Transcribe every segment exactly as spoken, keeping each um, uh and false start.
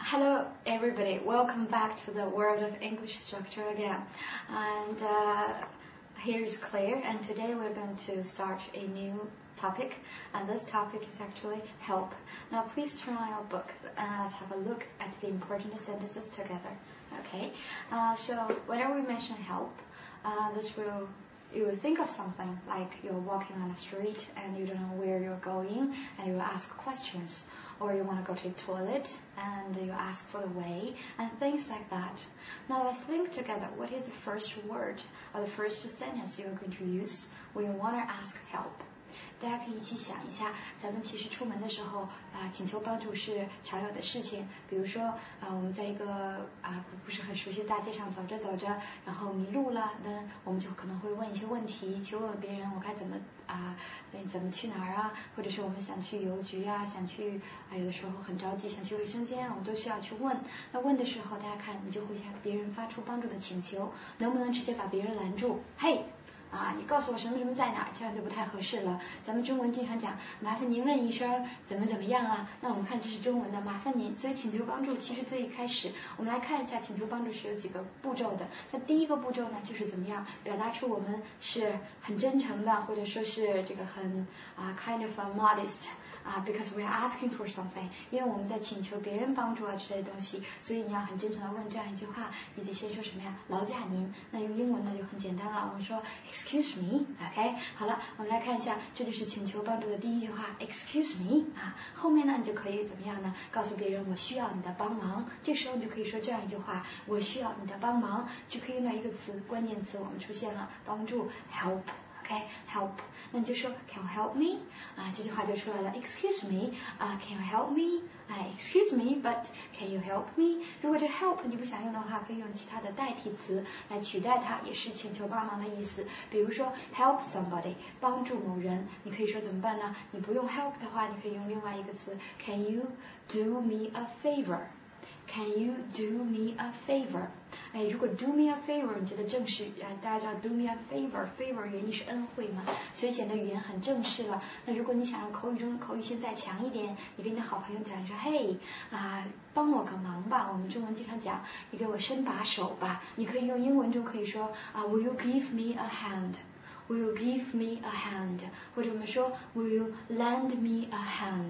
Hello everybody, welcome back to the world of English structure again. And uh, here's Claire, and today we're going to start a new topic, and this topic is actually help. Now please turn on your book and let's have a look at the important sentences together. Okay, uh, so whenever we mention help, uh, this will you will think of something like you're walking on a street and you don't know where you're going, and you will ask questions, or you want to go to the toilet and you ask for the way, and things like that. Now let's think together, what is the first word or the first sentence you're going to use when you want to ask help? 大家可以一起想一下，咱们其实出门的时候啊、呃，请求帮助是常有的事情。比如说啊、呃，我们在一个啊、呃、不是很熟悉的大街上走着走着，然后迷路了，那我们就可能会问一些问题，去问问别人我该怎么啊、呃，怎么去哪儿啊？或者是我们想去邮局啊，想去啊、呃，有的时候很着急想去卫生间，我们都需要去问。那问的时候，大家看，你就会向别人发出帮助的请求，能不能直接把别人拦住？嘿。啊，你告诉我什么什么在哪儿，这样就不太合适了。咱们中文经常讲，麻烦您问一声怎么怎么样啊。那我们看这是中文的，麻烦您。所以请求帮助其实最一开始，我们来看一下请求帮助是有几个步骤的。那第一个步骤呢，就是怎么样表达出我们是很真诚的，或者说是这个很啊 kind of modest。啊 ，because we are asking for something， 因为我们在请求别人帮助啊之类的东西，所以你要很真诚的问这样一句话，以及先说什么呀？劳驾您。那用英文呢就很简单了，我们说 excuse me，OK， 好了，我们来看一下，这就是请求帮助的第一句话 ，excuse me 啊，后面呢你就可以怎么样呢？告诉别人我需要你的帮忙，这时候你就可以说这样一句话，我需要你的帮忙，就可以用到一个词，关键词我们出现了，帮助 help。Okay, help， 那你就说 Can you help me？ 啊，这句话就出来了。Excuse me， 啊 ，Can you help me？ 哎 ，Excuse me，but can you help me？ 如果这 help 你不想用的话，可以用其他的代替词来取代它，也是请求帮忙的意思。比如说 help somebody， 帮助某人，你可以说怎么办呢？你不用 help 的话，你可以用另外一个词 Can you do me a favor？Can you do me a favor？ 哎，如果 do me a favor， 你觉得正式啊？大家知道 do me a favor，favor 原意是恩惠嘛，所以显得语言很正式了。那如果你想让口语中口语性再强一点，你跟你的好朋友讲，你说嘿啊，帮我个忙吧。我们中文经常讲，你给我伸把手吧。你可以用英文中可以说啊 ，Will you give me a hand？Will you give me a hand？ 或者我们说 Will you lend me a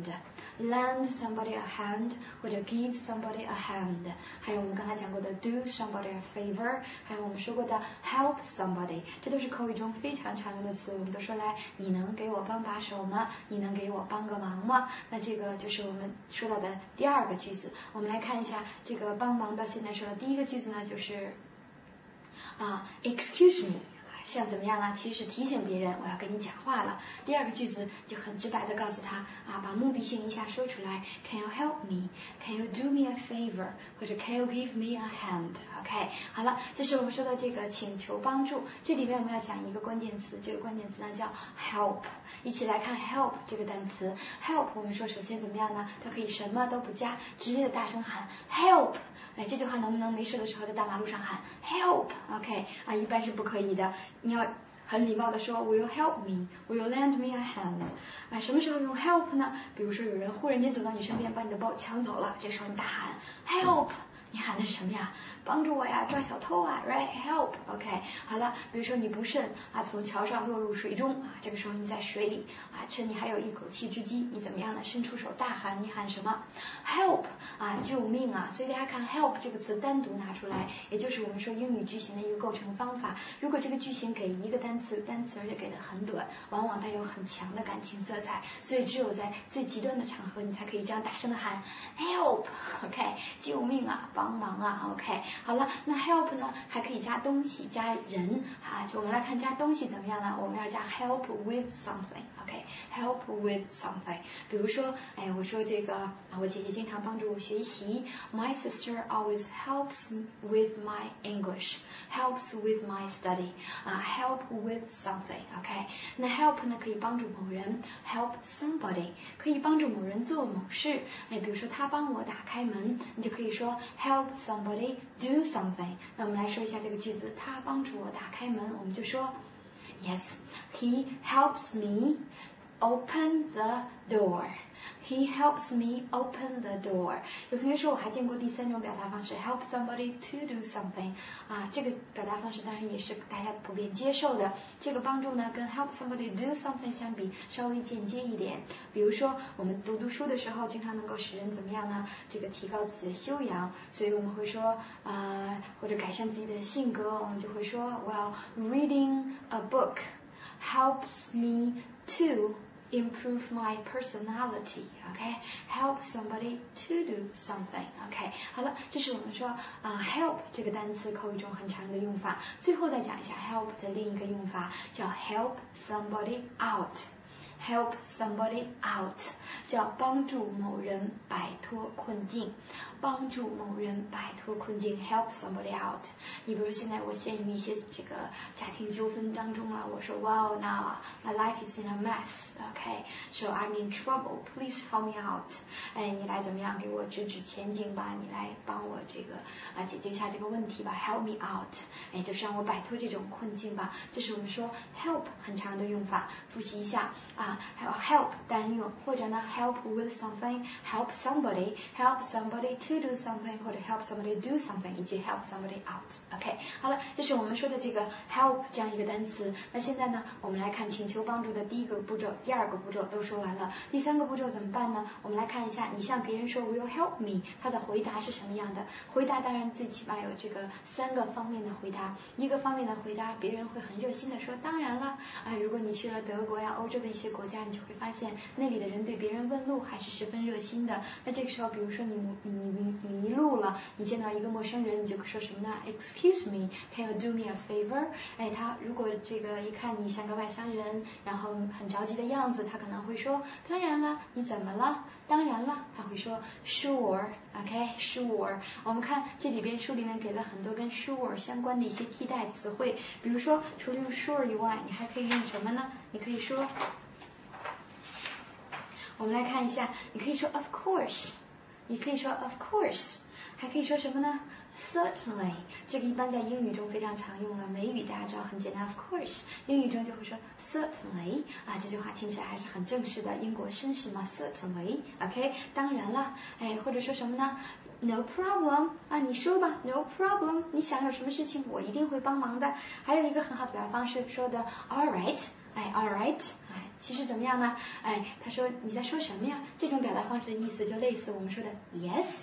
hand？Lend somebody a hand， 或者 give somebody a hand。还有我们刚才讲过的 do somebody a favor， 还有我们说过的 help somebody， 这都是口语中非常常用的词。我们都说来，你能给我帮把手吗？你能给我帮个忙吗？那这个就是我们说到的第二个句子。我们来看一下这个帮忙到现在说的第一个句子呢，就是啊 excuse me。像怎么样呢？其实是提醒别人我要跟你讲话了。第二个句子就很直白的告诉他啊，把目的性一下说出来 Can you help me？ Can you do me a favor？ 或者 Can you give me a hand？OK， 好了，这是我们说的这个请求帮助。这里面我们要讲一个关键词，这个关键词呢叫 help。一起来看 help 这个单词。help 我们说首先怎么样呢？它可以什么都不加，直接的大声喊 help。哎，这句话能不能没事的时候在大马路上喊 help？OK， 啊，一般是不可以的。你要很礼貌的说 Will you help me? Will you lend me a hand? 啊，什么时候用 help 呢？比如说有人忽然间走到你身边把你的包抢走了，这时候你大喊 help， 你喊的是什么呀？帮助我呀，抓小偷啊 ，right help OK 好了，比如说你不慎啊从桥上落入水中啊，这个时候你在水里啊，趁你还有一口气之机，你怎么样呢？伸出手大喊，你喊什么 help 啊，救命啊！所以大家看 help 这个词单独拿出来，也就是我们说英语句型的一个构成方法。如果这个句型给一个单词，单词而且给的很短，往往带有很强的感情色彩，所以只有在最极端的场合，你才可以这样大声的喊 help OK 救命啊，帮忙啊 OK。好了，那 help 呢还可以加东西加人啊，就我们来看加东西怎么样呢？我们要加 help with something OK help with something。 比如说哎，我说这个啊，我姐姐经常帮助我学习 My sister always helps with my English helps with my study 啊 help with something OK。 那 help 呢可以帮助某人 help somebody 可以帮助某人做某事，哎，比如说他帮我打开门，你就可以说 help somebody do something。 那我们来说一下这个句子，他帮助我打开门，我们就说 Yes, he helps me open the door. He helps me open the door. 有同学说我还见过第三种表达方式 help somebody to do something 啊，这个表达方式当然也是大家普遍接受的。这个帮助呢跟 help somebody do something 相比稍微间接一点。比如说我们读读书的时候经常能够使人怎么样呢？这个提高自己的修养，所以我们会说啊、呃，或者改善自己的性格，我们就会说 well reading a book helps me to improve my personality. Okay, help somebody to do something. Okay, 好了，这是我们说啊、呃、help 这个单词口语中很常用的用法。最后再讲一下 help 的另一个用法，叫 help somebody out。Help somebody out 叫帮助某人摆脱困境，帮助某人摆脱困境 help somebody out。 你比如现在我陷入一些这个家庭纠纷当中了，我说 Wow now my life is in a mess. Okay, so I'm in trouble. Please help me out. 哎，你来怎么样给我指指前景吧，你来帮我这个啊解决一下这个问题吧 help me out. 哎，就是让我摆脱这种困境吧。这是我们说 help 很常的用法，复习一下啊。还有 help 单用，或者呢 help with something, help somebody, help somebody to do something, 或者 help somebody do something, 以及 help somebody out. OK, 好了，这是我们说的这个 help 这样一个单词。那现在呢，我们来看请求帮助的第一个步骤，第二个步骤都说完了，第三个步骤怎么办呢？我们来看一下，你向别人说 Will you help me， 他的回答是什么样的？回答当然最起码有这个三个方面的回答。一个方面的回答，别人会很热心的说当然了啊，如果你去了德国呀、欧洲的一些国家，你就会发现那里的人对别人问路还是十分热心的。那这个时候比如说你你你你迷路了，你见到一个陌生人，你就说什么呢？ Excuse me, can you do me a favor？ 哎，他如果这个一看你像个外乡人，然后很着急的样子，他可能会说当然了，你怎么了？当然了，他会说 sure, OK, sure。 我们看这里边书里面给了很多跟 sure 相关的一些替代词汇，比如说除了用 sure 以外，你还可以用什么呢？你可以说，我们来看一下，你可以说 of course， 你可以说 of course， 还可以说什么呢？ Certainly， 这个一般在英语中非常常用了，美语大家知道很简单 of course， 英语中就会说 certainly 啊，这句话听起来还是很正式的英国绅士嘛 certainly OK， 当然了，哎，或者说什么呢？ No problem 啊，你说吧 No problem， 你想有什么事情我一定会帮忙的。还有一个很好的表达方式说的 alright， 哎 alright， 哎，其实怎么样呢？哎，他说你在说什么呀？这种表达方式的意思就类似我们说的 yes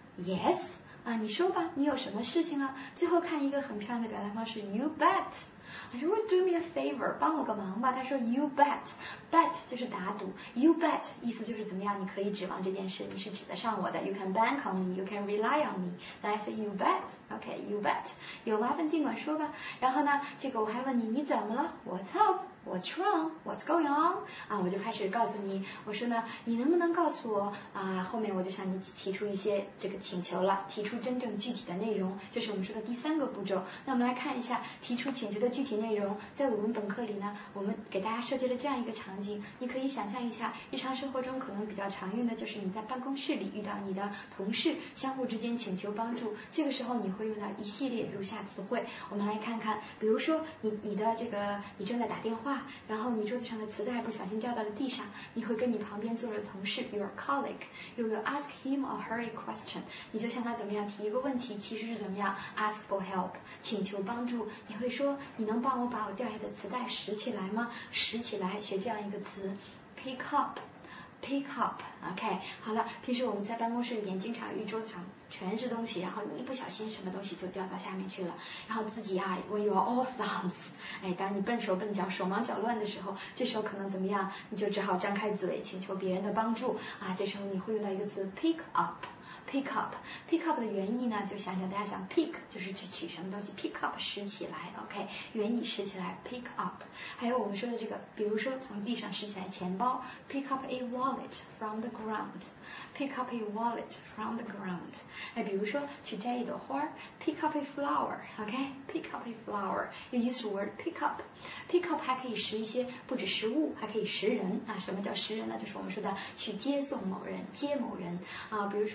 yes啊，你说吧，你有什么事情啊？最后看一个很漂亮的表达方式 you bet， 如果 do me a favor， 帮我个忙吧。他说 you bet， bet 就是打赌 you bet 意思就是怎么样，你可以指望这件事，你是指得上我的 you can bank on me, you can rely on me， 那 I say you bet OK you bet， 有麻烦尽管说吧。然后呢，这个我还问你你怎么了 What's up，What's wrong? What's going on? 啊，我就开始告诉你，我说呢，你能不能告诉我啊？后面我就向你提出一些这个请求了，提出真正具体的内容，这是我们说的第三个步骤。那我们来看一下提出请求的具体内容。在我们本课里呢，我们给大家设计了这样一个场景，你可以想象一下，日常生活中可能比较常用的就是你在办公室里遇到你的同事，相互之间请求帮助，这个时候你会用到一系列如下词汇。我们来看看，比如说你你的这个你正在打电话。然后你桌子上的磁带不小心掉到了地上，你会跟你旁边坐着的同事 your colleague you will ask him or her a question， 你就向他怎么样提一个问题，其实是怎么样 ask for help 请求帮助。你会说你能帮我把我掉下的磁带拾起来吗？拾起来学这样一个词 pick up pick up OK， 好了，平时我们在办公室里面经常一桌子上全是东西，然后你一不小心什么东西就掉到下面去了，然后自己啊 when you are all thumbs， 哎，当你笨手笨脚手忙脚乱的时候，这时候可能怎么样，你就只好张开嘴请求别人的帮助啊，这时候你会用到一个词 pick up pick up pick up 的原意呢，就想想大家想 pick 就是去取什么东西 pick up 拾起来 OK， 原意拾起来 pick up。 还有我们说的这个，比如说从地上拾起来钱包 pick up a wallet from the ground pick up a wallet from the ground。 哎，比如说去摘一朵花 pick up a flower OK pick up a flower， you use the word pick up pick up 还可以拾一些不止拾物，还可以拾人啊。什么叫拾人呢？就是我们说的去接送某人接某人啊，比如说明天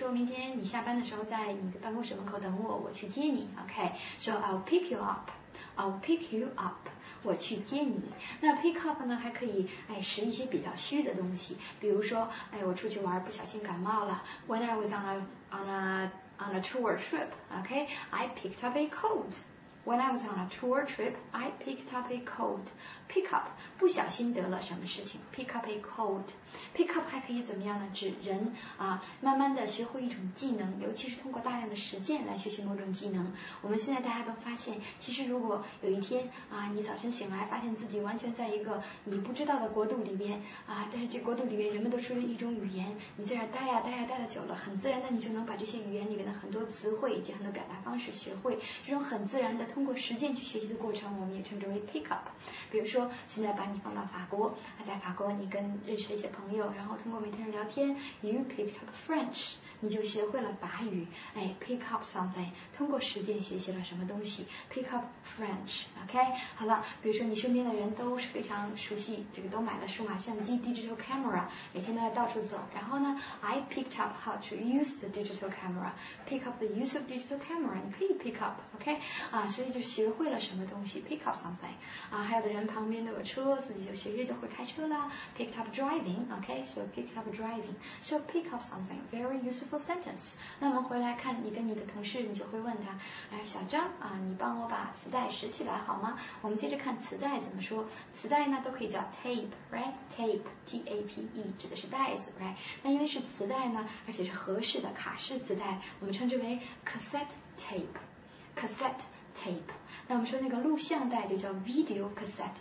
天你下班的时候在你的办公室门口等我，我去接你 ，OK？So I'll pick you up，I'll pick you up， 我去接你。那 pick up 呢还可以哎使一些比较虚的东西，比如说哎我出去玩不小心感冒了 ，When I was on a on a on a tour trip，OK？I picked up a cold。When I was on a tour trip, I picked up a cold. Pick up 不小心得了什么事情 ，pick up a cold. Pick up 还可以怎么样呢？指人啊，慢慢的学会一种技能，尤其是通过大量的实践来学习某种技能。我们现在大家都发现，其实如果有一天啊，你早晨醒来发现自己完全在一个你不知道的国度里边啊，但是这国度里边人们都说着一种语言，你在这儿待呀待呀待的久了，很自然的你就能把这些语言里面的很多词汇以及很多表达方式学会。这种很自然的通过实践去学习的过程，我们也称之为 pick up。比如说，现在把你放到法国，在法国你跟认识了一些朋友，然后通过每天的聊天 ，you picked up French， 你就学会了法语。哎 ，pick up something， 通过实践学习了什么东西 ，pick up French。OK， 好了，比如说你身边的人都是非常熟悉，这个都买了数码相机 digital camera， 每天都在到处走。然后呢 ，I picked up how to use the digital camera，pick up the use of digital camera， 你可以 pick up。OK， 啊，所以就学会了什么东西 ，pick up something。啊，还有的人旁边都有车，自己就学学就会开车啦 ，picked up driving。OK，so picked up driving，so pick up something，very useful sentence。那我们回来看你跟你的同事，你就会问他，哎，小张啊，你帮我把磁带拾起来好吗？我们接着看磁带怎么说。磁带呢都可以叫 tape，right？tape，T A P E， 指的是带子 ，right？ 那因为是磁带呢，而且是合适的卡式磁带，我们称之为 cassette tape。cassette tape。那我们说那个录像带就叫 video cassette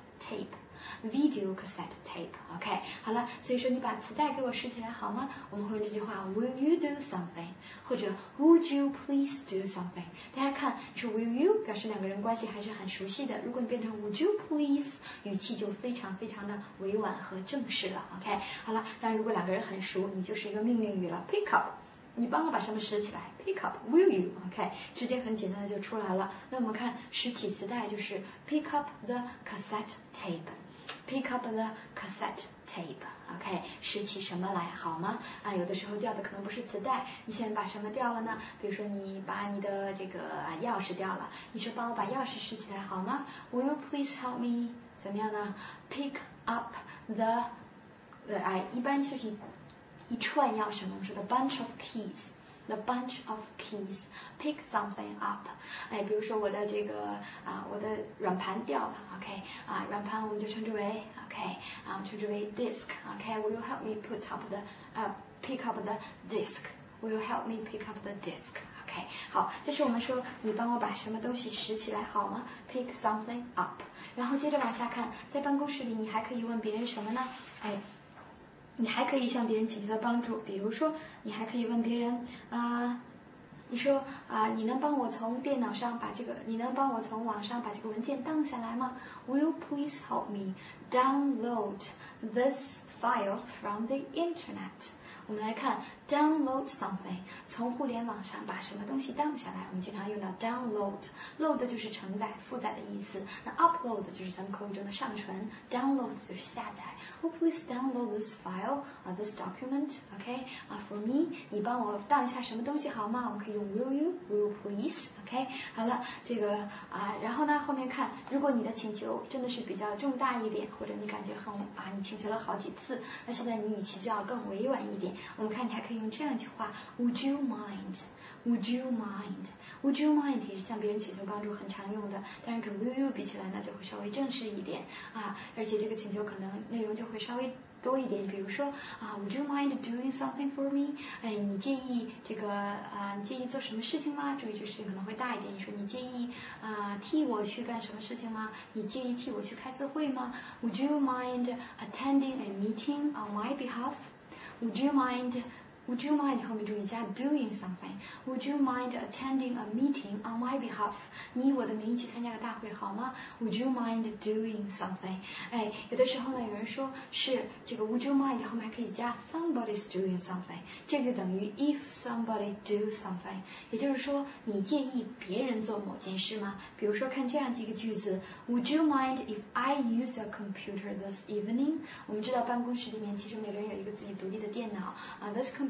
tape。video cassette tape。OK， 好了，所以说你把磁带给我拾起来好吗？我们会用这句话 Will you do something？ 或者 Would you please do something？ 大家看，说 Will you 表示两个人关系还是很熟悉的。如果你变成 Would you please， 语气就非常非常的委婉和正式了。OK， 好了，但如果两个人很熟，你就是一个命令语了 ，pick up。你帮我把什么拾起来 ？Pick up, will you? OK， 直接很简单的就出来了。那我们看拾起磁带就是 pick up the cassette tape。Pick up the cassette tape。OK， 拾起什么来好吗？啊，有的时候掉的可能不是磁带，你现在把什么掉了呢？比如说你把你的这个钥匙掉了，你说帮我把钥匙拾起来好吗 ？Will you please help me？ 怎么样呢 ？Pick up the， 呃，哎，一般就是一串钥匙，我们说的 bunch of keys。The bunch of keys, pick something up。哎，比如说我的这个啊，我的软盘掉了 ，OK， 啊，软盘我们就称之为 OK， 啊，我们称之为 disk，OK，Will you help me put up the 呃 pick up the disk？Will you help me pick up the disk？OK， 好，这是我们说你帮我把什么东西拾起来好吗 ？Pick something up。然后接着往下看，在办公室里你还可以问别人什么呢？哎。你还可以向别人请求的帮助，比如说，你还可以问别人啊、呃，你说啊、呃，你能帮我从电脑上把这个，你能帮我从网上把这个文件荡下来吗 ？Will you please help me download this file from the internet？ 我们来看 download something， 从互联网上把什么东西荡下来，我们经常用到 download。load 就是承载、负载的意思。那 upload 就是咱们口语中的上传 ，download 就是下载。Oh, please download this file, uh, this document, OK？ 啊、uh, ，for me， 你帮我荡一下什么东西好吗？我们可以用 Will you? Will you please? OK？ 好了，这个啊、呃，然后呢，后面看，如果你的请求真的是比较重大一点，或者你感觉很啊，你请求了好几次，那现在你语气就要更委婉一点。我们看你还可以用这样一句话 Would you mind？ Would you mind？ Would you mind 也是向别人请求帮助很常用的，但是跟 Will you 比起来呢，就会稍微正式一点啊，而且这个请求可能内容就会稍微多一点，比如说啊 Would you mind doing something for me？ 哎，你介意这个啊，你介意做什么事情吗？注意这个事情可能会大一点，你说你介意啊替我去干什么事情吗？你介意替我去开次会吗 ？Would you mind attending a meeting on my behalf？Would you mind Would you mind 后面注意加 doing something? Would you mind attending a meeting on my behalf? 你以我的名义去参加个大会好吗 ？Would you mind doing something? 哎，有的时候呢，有人说是这个 Would you mind 后面还可以加 somebody's doing something， 这个等于 if somebody do something， 也就是说你介意别人做某件事吗？比如说看这样几个句子 ，Would you mind if I use your computer this evening？ 我们知道办公室里面其实每个人有一个自己独立的电脑啊 ，this computer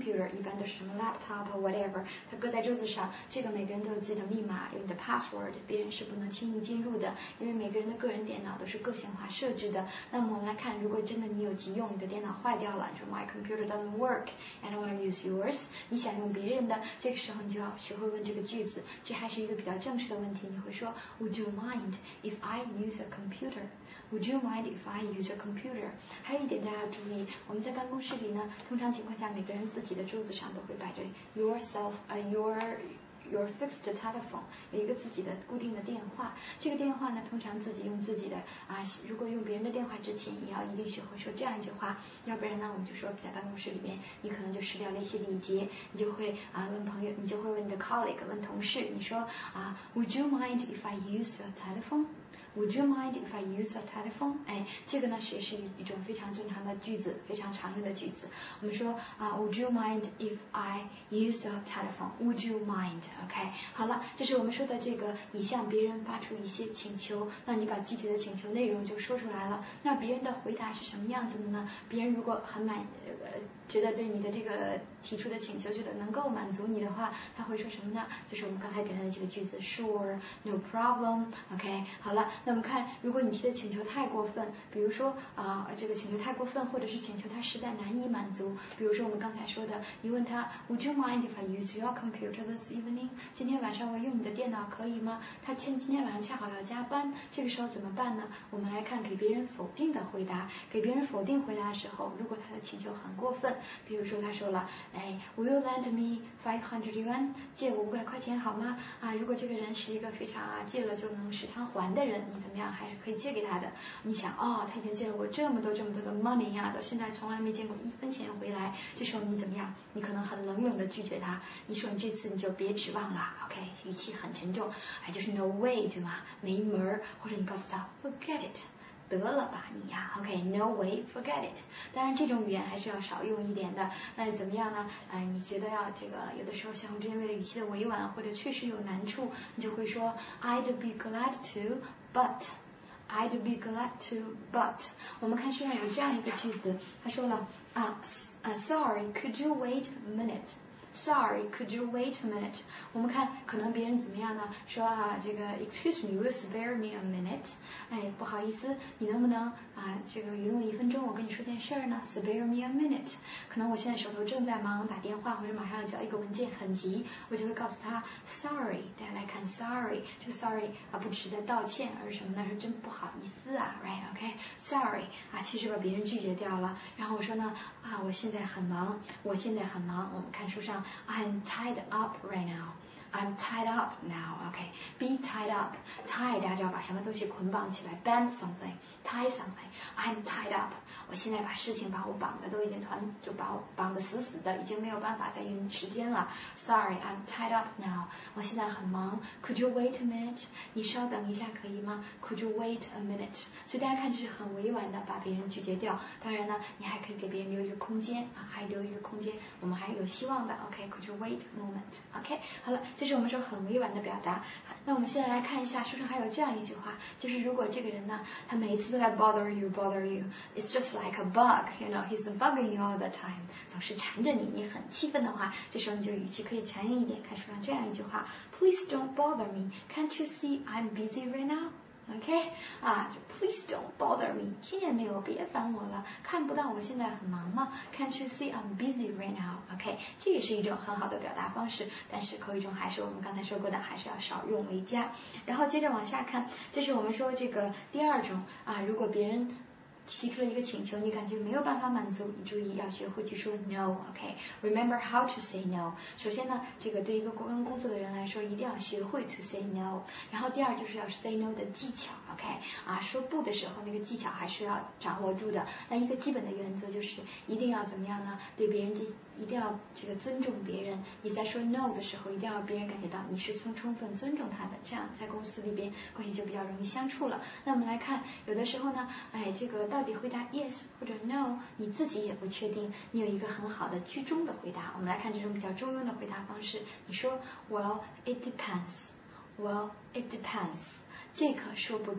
computer 一般都是什么 laptop whatever， 它搁在桌子上，这个每个人都有自己的密码，有你的 password， 别人是不能轻易进入的，因为每个人的个人电脑都是个性化设置的。那么我们来看，如果真的你有急用，你的电脑坏掉了，你说 my computer doesn't work and I want to use yours， 你想用别人的，这个时候你就要学会问这个句子，这还是一个比较正式的问题，你会说 Would you mind if I use a computer？Would you mind if I use a computer？ 还有一点大家要注意，我们在办公室里呢，通常情况下每个人自己的桌子上都会摆着 yourself 呃、uh, your your fixed telephone， 有一个自己的固定的电话。这个电话呢，通常自己用自己的啊，如果用别人的电话之前，也要一定学会说这样一句话，要不然呢，我们就说在办公室里面，你可能就失掉了一些礼节，你就会啊问朋友，你就会问你的 colleague， 问同事，你说啊 Would you mind if I use your telephone？Would you mind if I use a telephone？ 哎，这个呢也是一种非常正常的句子，非常常用的句子。我们说啊 ，Would you mind if I use a telephone？Would you mind？OK， 好了，这是我们说的这个，你向别人发出一些请求，那你把具体的请求内容就说出来了。那别人的回答是什么样子的呢？别人如果很满，呃，觉得对你的这个提出的请求觉得能够满足你的话，他会说什么呢？就是我们刚才给他的这个句子 ，Sure，No problem。OK， 好了。那么看，如果你提的请求太过分，比如说啊、呃，这个请求太过分，或者是请求他实在难以满足，比如说我们刚才说的，你问他 Would you mind if I use your computer this evening？ 今天晚上我用你的电脑可以吗？他今今天晚上恰好要加班，这个时候怎么办呢？我们来看给别人否定的回答。给别人否定回答的时候，如果他的请求很过分，比如说他说了，哎 ，Will you lend me five hundred yuan？ 借我五百块钱好吗？啊，如果这个人是一个非常啊借了就能时常还的人，你怎么样还是可以借给他的？你想哦，他已经借了我这么多这么多的 money 呀、啊，到现在从来没见过一分钱回来。这时候你怎么样？你可能很冷冷的拒绝他，你说你这次你就别指望了 ，OK， 语气很沉重，哎，就是 no way 对吗？没门儿，或者你告诉他 forget it。得了吧你呀 ，OK，no way，forget it。当然这种语言还是要少用一点的。那怎么样呢？哎，你觉得要这个有的时候像我之前为了语气的委婉，或者确实有难处，你就会说 I'd be glad to，but I'd be glad to, but 我们看书上有这样一个句子，他说了啊啊 ，Sorry，could you wait a minute？Sorry, could you wait a minute？ 我们看可能别人怎么样呢？说啊，这个 Excuse me, will you spare me a minute？ 哎，不好意思，你能不能啊，这个允我一分钟，我跟你说件事儿呢 ？Spare me a minute。可能我现在手头正在忙打电话，或者马上要交一个文件，很急，我就会告诉他 Sorry。大家来看 Sorry， 这个 Sorry 啊，不只是在道歉，而是什么呢？是真不好意思啊 ，right？OK，Sorry、okay? 啊，其实把别人拒绝掉了。然后我说呢，啊，我现在很忙，我现在很忙。我们看书上。I'm tied up right now. I'm tied up now. Okay, be tied up. Tie 大家知道把什么东西捆绑起来 ，band something, tie something. I'm tied up. 我现在把事情把我绑的都已经团，就把我绑得死死的，已经没有办法再用时间了。Sorry, I'm tied up now. 我现在很忙。Could you wait a minute? 你稍等一下可以吗 ？Could you wait a minute? 所以大家看，这是很委婉的把别人拒绝掉。当然呢，你还可以给别人留一个空间啊，还留一个空间，我们还是有希望的。OK, could you wait a moment? OK， 好了，这是我们说很委婉的表达。那我们现在来看一下，书上还有这样一句话，就是如果这个人呢，他每一次都在 bother you, bother you, it's just like a bug, you know, he's bugging you all the time， 总是缠着你，你很气愤的话，这时候你就语气可以强硬一点，看书上这样一句话 ，Please don't bother me, can't you see I'm busy right now？OK， 啊，就 Please don't bother me， 听见没有？别烦我了，看不到我现在很忙吗 ？Can't you see I'm busy right now？OK， 这也是一种很好的表达方式，但是口语中还是我们刚才说过的，还是要少用为佳。然后接着往下看，这是我们说这个第二种啊，如果别人提出了一个请求，你感觉没有办法满足，你注意要学会去说 no。OK，remember、okay? how to say no。首先呢，这个对一个跟工作的人来说，一定要学会 to say no。然后第二就是要 say no 的技巧。OK， 啊，说不的时候那个技巧还是要掌握住的。那一个基本的原则就是一定要怎么样呢？对别人一定要这个尊重别人。你在说 no 的时候，一定要让别人感觉到你是充充分尊重他的，这样在公司里边关系就比较容易相处了。那我们来看，有的时候呢，哎，这个到底回答 yes 或者 no， 你自己也不确定，你有一个很好的居中的回答。我们来看这种比较中庸的回答方式。你说 Well, it depends. Well, it depends. 这可说不准。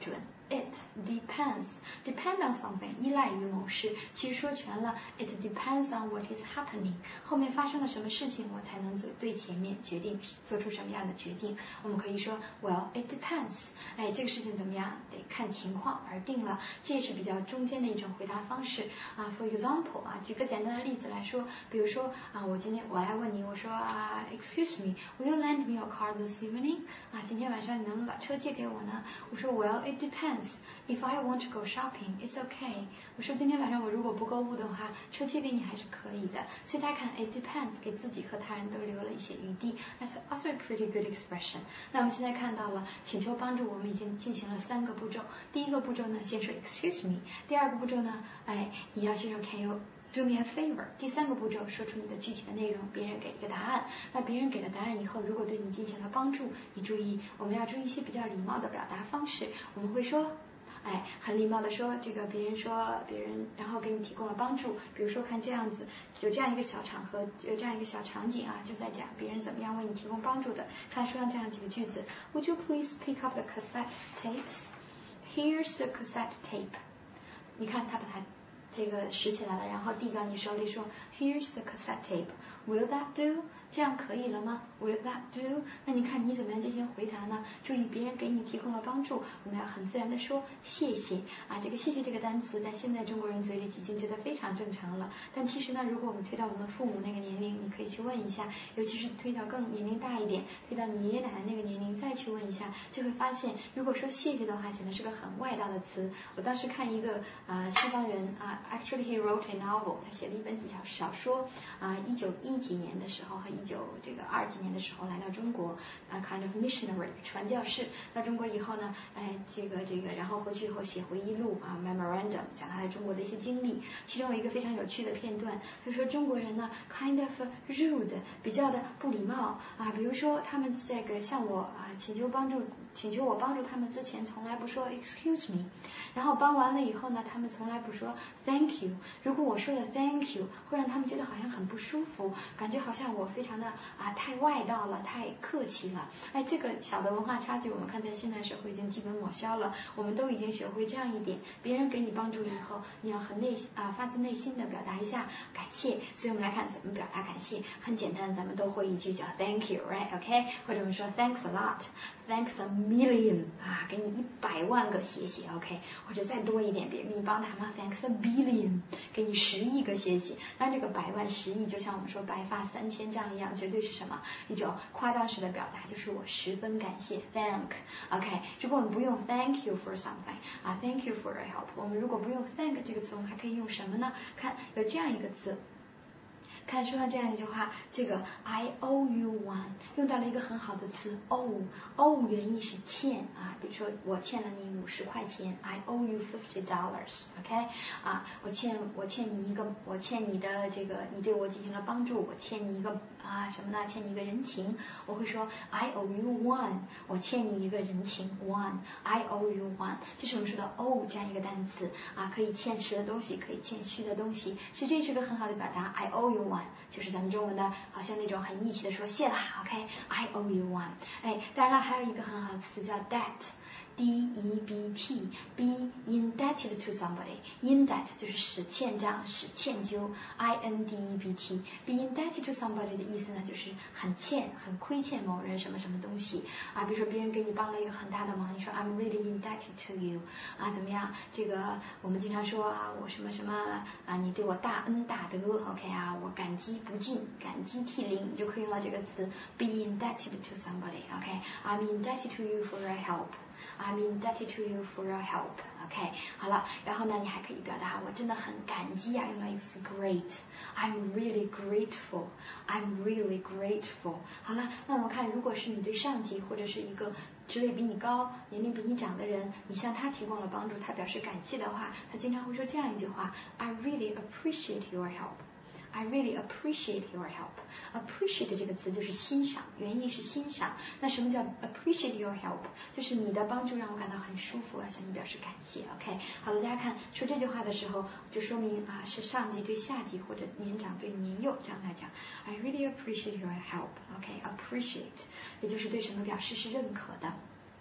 it depends depend on something 依赖于某事，其实说全了 it depends on what is happening 后面发生了什么事情我才能做对前面决定做出什么样的决定。我们可以说 well it depends 哎这个事情怎么样得看情况而定了，这也是比较中间的一种回答方式啊。 For example 啊举个简单的例子来说，比如说啊我今天我来问你，我说啊 excuse me will you lend me your car this evening 啊今天晚上你能不能把车借给我呢？我说 well it depends if I want to go shopping it's okay 我说今天晚上我如果不购物的话车借给你还是可以的。所以大家看 it depends 给自己和他人都留了一些余地， that's also a pretty good expression。 那我们现在看到了请求帮助，我们已经进行了三个步骤。第一个步骤呢先说 excuse me， 第二个步骤呢哎你要先说 can you do me a favor， 第三个步骤说出你的具体的内容，别人给一个答案。那别人给了答案以后，如果对你进行了帮助，你注意我们要注意一些比较礼貌的表达方式。我们会说哎，很礼貌的说这个别人说别人然后给你提供了帮助，比如说看这样子，有这样一个小场合，有这样一个小场景啊，就在讲别人怎么样为你提供帮助的。看书上这样几个句子 Would you please pick up the cassette tapes? Here's the cassette tape。 你看他把它这个拾起来了，然后递到你手里说 Here's the cassette tape Will that do？ 这样可以了吗？ Will that do？ 那你看你怎么样进行回答呢？注意别人给你提供了帮助，我们要很自然的说谢谢啊。这个谢谢这个单词在现在中国人嘴里已经觉得非常正常了，但其实呢如果我们推到我们的父母那个年龄，你可以去问一下，尤其是推到更年龄大一点，推到你爷爷奶奶那个年龄再去问一下，就会发现如果说谢谢的话显得是个很外道的词。我当时看一个啊、呃、西方人啊 actually he wrote a novel， 他写了一本小小说啊一九一几年的时候和一九这个二几年的时候来到中国啊、uh, kind of missionary 传教士。到中国以后呢哎这个这个然后回去以后写回忆录啊 memorandum 讲他在中国的一些经历。其中有一个非常有趣的片段，就说中国人呢 kind of rude 比较的不礼貌啊，比如说他们这个向我啊请求帮助请求我帮助他们之前从来不说 excuse me， 然后帮完了以后呢他们从来不说 thank you， 如果我说了 thank you 会让他们觉得好像很不舒服，感觉好像我非常的啊太外道了，太客气了。哎，这个小的文化差距我们看在现代社会已经基本抹消了，我们都已经学会这样一点，别人给你帮助以后你要很内啊发自内心的表达一下感谢。所以我们来看怎么表达感谢，很简单，咱们都会一句叫 thank you right OK， 或者我们说 thanks a lot thanks a million 啊给你一百万个谢谢 OK， 或者再多一点别人给你帮他吗 thanks a billion 给你十亿个谢谢。当然这个百万十亿就像我们说白发三千丈一样，绝对是什么一种夸张式的表达，就是我十分感谢 thank OK。 如果我们不用 thank you for something 啊 thank you for your help， 我们如果不用 thank 这个词，我们还可以用什么呢？看有这样一个词，看书上这样一句话，这个 I owe you one 用到了一个很好的词 owe owe 原意是欠啊，比如说我欠了你五十块钱 I owe you fifty dollars OK 啊，我欠我欠你一个我欠你的这个你对我进行了帮助，我欠你一个啊什么呢？欠你一个人情，我会说 I owe you one 我欠你一个人情 one I owe you one， 这是我们说的 owe 这样一个单词啊，可以欠实的东西，可以欠虚的东西，所以这是个很好的表达 I owe you one，就是咱们中文的好像那种很义气的说谢了 OK I owe you one。 哎，当然了还有一个很好的词叫 debt D E B T be indebted to somebody indebt 就是使欠账使欠揪 I N D E B T be indebted to somebody 的意思呢就是很欠很亏欠某人什么什么东西啊，比如说别人给你帮了一个很大的忙，你说 I'm really indebted to you 啊怎么样，这个我们经常说啊我什么什么啊你对我大恩大德 OK 啊我感激不尽感激涕零，你就可以用到这个词 be indebted to somebody OK I'm indebted to you for your help I'm indebted to you for your help OK 好了，然后呢你还可以表达我真的很感激啊，用到一个词 great I'm really grateful I'm really grateful。 好了，那我们看如果是你对上级或者是一个职位比你高年龄比你长的人，你向他提供了帮助，他表示感谢的话，他经常会说这样一句话 I really appreciate your help I really appreciate your help。 appreciate 这个词就是欣赏，原意是欣赏。那什么叫 appreciate your help？ 就是你的帮助让我感到很舒服啊，向你表示感谢 OK。 好了，大家看说这句话的时候就说明啊是上级对下级或者年长对年幼这样来讲 I really appreciate your help OK appreciate 也就是对什么表示是认可的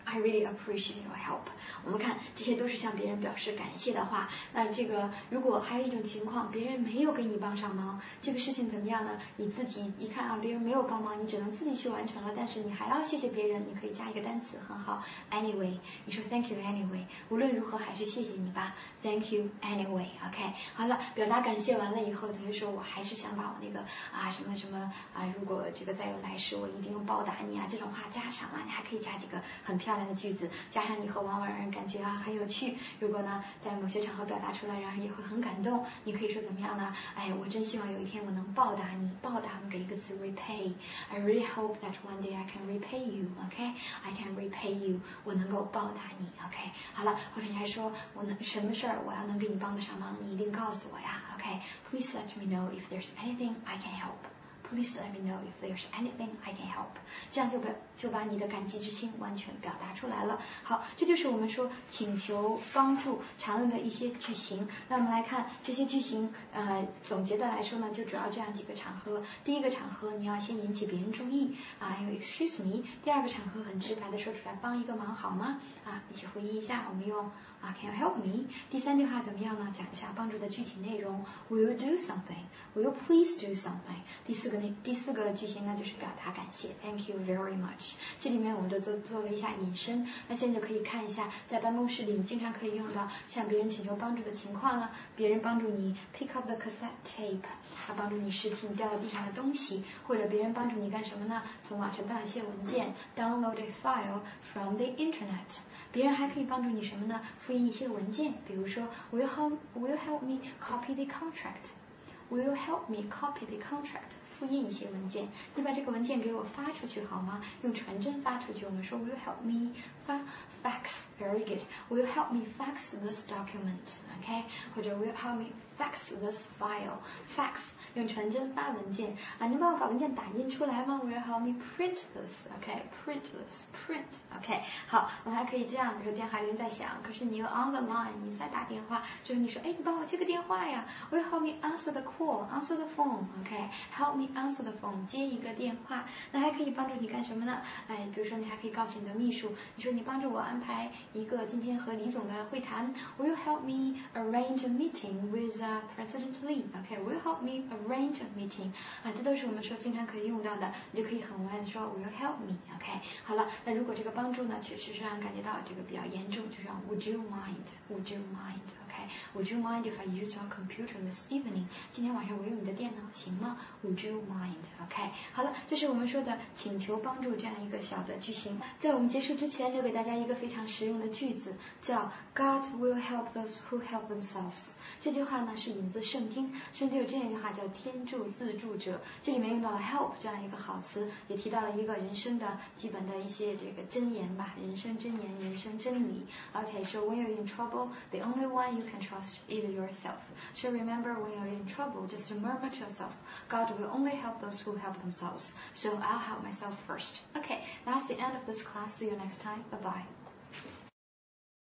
I really appreciate your help。我们看这些都是向别人表示感谢的话。那这个如果还有一种情况，别人没有给你帮上忙，这个事情怎么样呢？你自己一看啊，别人没有帮忙，你只能自己去完成了，但是你还要谢谢别人，你可以加一个单词，很好 ，anyway， 你说 thank you anyway， 无论如何还是谢谢你吧 ，thank you anyway，OK， 好了，表达感谢完了以后，同学说我还是想把我那个啊什么什么啊，如果这个再有来世，我一定要报答你啊，这种话加上啊，你还可以加几个很漂亮的句子，加上以后往往让人感觉啊很有趣。如果呢在某些场合表达出来，让人也会很感动。你可以说怎么样呢？哎，我真希望有一天我能报答你。报答我们给一个词 repay。I really hope that one day I can repay you. OK, I can repay you. 我能够报答你。OK， 好了，或者你还说我能什么事儿我要能给你帮得上忙，你一定告诉我呀。OK, please let me know if there's anything I can help.Please let me know if there's anything I can help。 这样就把就把你的感激之心完全表达出来了。好，这就是我们说请求帮助常用的一些句型。那我们来看这些句型，呃，总结的来说呢，就主要这样几个场合。第一个场合，你要先引起别人注意啊，用 excuse me。第二个场合很直白的说出来，帮一个忙好吗？啊，一起回忆一下，我们用啊 Can you help me？ 第三句话怎么样呢？讲一下帮助的具体内容。Will you do something？ Will you please do something？ 第四个。第四个句型呢，就是表达感谢 ，Thank you very much。这里面我们都做做了一下引申，那现在就可以看一下，在办公室里你经常可以用到向别人请求帮助的情况呢，别人帮助你 pick up the cassette tape， 他帮助你拾起你掉到地上的东西，或者别人帮助你干什么呢？从网上盗一些文件 ，download a file from the internet。别人还可以帮助你什么呢？复印一些文件，比如说 Will you help Will you help me copy the contract？Will you help me copy the contract？ 复印一些文件，你把这个文件给我发出去好吗？用传真发出去。我们说 Will you help me 发 fax？ Very good. Will you help me fax this document？ OK， 或者 Will you help me fax this file？ Fax 用传真发文件啊，你帮我把文件打印出来吗？ Will you help me print this？OK，print this，print。OK， 好，我们还可以这样，比如说电话铃在响，可是你又 on the line， 你在打电话，之后你说，哎，你帮我接个电话呀 ？Will you help me answer the call？Answer the phone。OK，help me answer the phone， 接一个电话。那还可以帮助你干什么呢？哎，比如说你还可以告诉你的秘书，你说你帮助我安排一个今天和李总的会谈。Will you help me arrange a meeting with、uh, President Lee？OK，Will、okay, you help me arrange a meeting？ 啊，这都是我们说经常可以用到的，你就可以很委婉的说 Will you help me？OK， 好了，那如果这个帮助呢，确实是让人感觉到这个比较严重，就像 Would you mind？Would you mind？OK，Would you mind if I use your computer this evening？ 今天晚上我用你的电脑行吗？Would you mind? OK， 好了，这是我们说的请求帮助这样一个小的句型。在我们结束之前，留给大家一个非常实用的句子，叫 God will help those who help themselves。这句话呢是引自圣经，圣经有这样一句话叫天助自助者，这里面用到了 help 这样一个好词，也提到了一个人生的基本的一些这个箴言吧，人生箴言，人生真理。OK，so、okay, when you're in trouble, the only one you can trust is yourself. So remember, when you're in trouble, just murmur to yourself, God will only help those who help themselves. So I'll help myself first. Okay, that's the end of this class. See you next time. Bye-bye.